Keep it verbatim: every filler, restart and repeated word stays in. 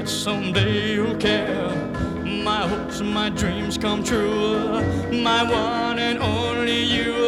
someday you'll care. My hopes and my dreams come true. My one and only you.